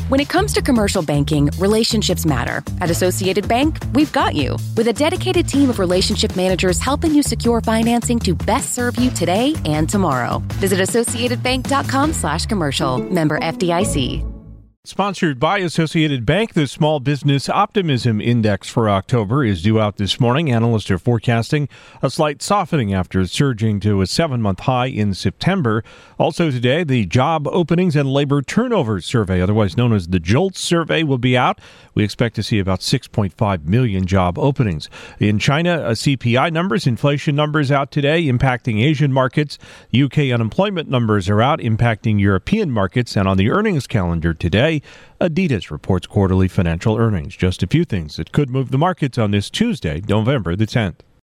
When it comes to commercial banking, relationships matter. At Associated Bank, we've got you. With a dedicated team of relationship managers helping you secure financing to best serve you today and tomorrow. Visit AssociatedBank.com/commercial. Member FDIC. Sponsored by Associated Bank, the Small Business Optimism Index for October is due out this morning. Analysts are forecasting a slight softening after surging to a 7-month high in September. Also today, the Job Openings and Labor Turnover Survey, otherwise known as the JOLTS survey, will be out. We expect to see about 6.5 million job openings. In China, CPI numbers, inflation numbers out today, impacting Asian markets. UK unemployment numbers are out, impacting European markets. And on the earnings calendar today, Adidas reports quarterly financial earnings. Just a few things that could move the markets on this Tuesday, November the 10th.